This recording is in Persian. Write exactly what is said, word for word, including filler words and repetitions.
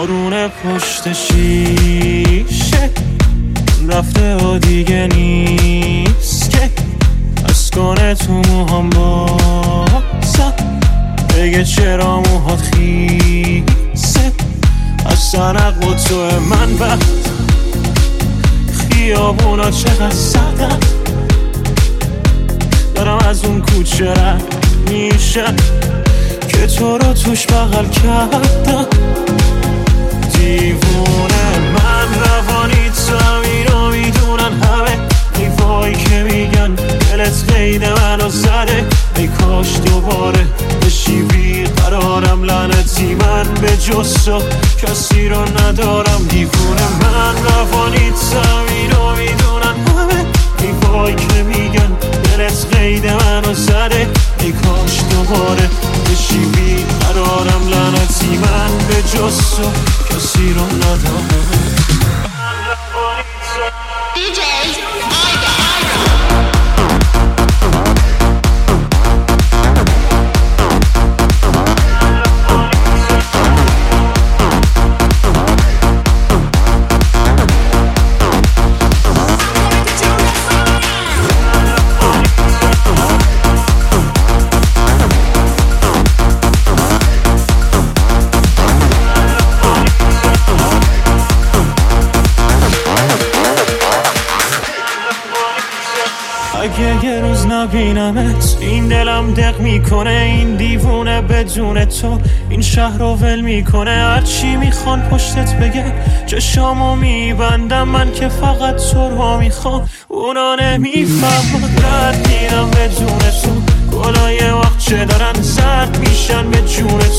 بارون پشت شیشه رفته و دیگه نیست که از کنه تو موهام بازم بگه چرا موهات خیسه از سرق و تو من وقت خیابونا چقدر سردم دارم از اون کوچه رد میشه که تو رو توش بغل کردم دیوونه من روانی تو اینو میدونن همه حیفایی که میگن دلت قید منو زده ای کاش دوباره بشی بیقرارم لعنتی من به جز تو کسی رو ندارم دیوونه من روانی تو اینو میدونن همه حیفایی که میگن دلت قید منو زده ای کاش دوباره بشی بیقرارم لعنتی من به جز تو کسی رو ندارم دی جی آیدا اگه یه روز نبینمت این دلم دق میکنه این دیوونه بدون تو این شهر رو ول میکنه هرچی میخوان پشتت بگه چشامو میبندم من که فقط تو رو میخوام اونا نمیفهمن رد میرم بدون تو گلای وقت چه دارن زرد میشن به جون